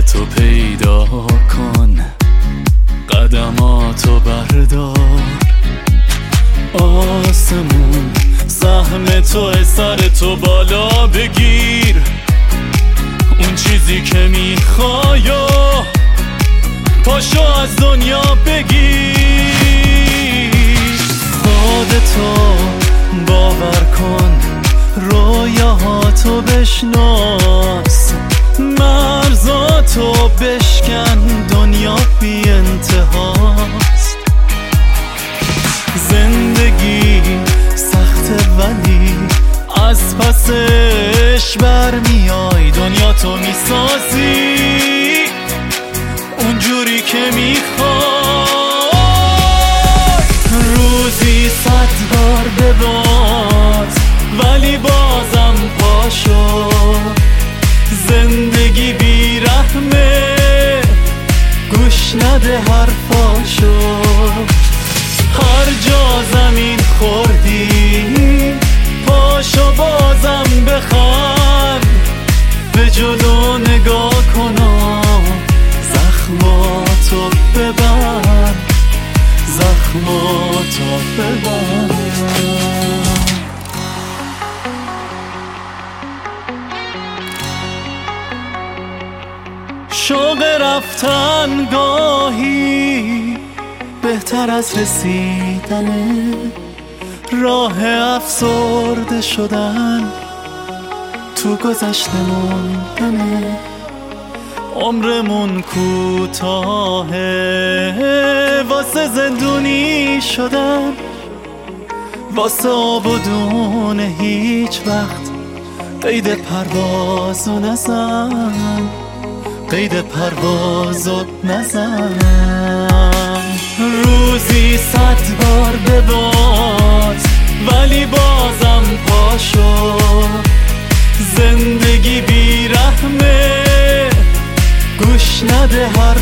تو پیدا کن، قدماتو بردار، آسمون سهم تو سر تو بالا بگیر، اون چیزی که میخوای پاشو از دنیا بگیر. خودتو باور کن، رویاهاتو بشناس، مرزاتو بشکن، دنیا بی انتهاست. زندگی سخته ولی از پسش برمیای، دنیا تو میسازی اونجوری که میخوای. روزی 100 بار بباز ولی بازم پاشو، زندگی بی رحمه گوش نده حرفاشو. هر جا زمین خوردی پاشو بازم بخند، به جلو نگاه کن، زخماتو ببند، زخماتو ببند. شوق رفتن گاهی بهتر از رسیدنه، راه افسرده شدن تو گذشته موندنه. عمرمون کوتاهه واسه زندونی شدن، واسه آبادون هیچ وقت قید پروازو نزن، قید پروازو نزن. روزی 100 بار بباز ولی بازم پاشو، زندگی بی رحمه گوش نده حرفاشو.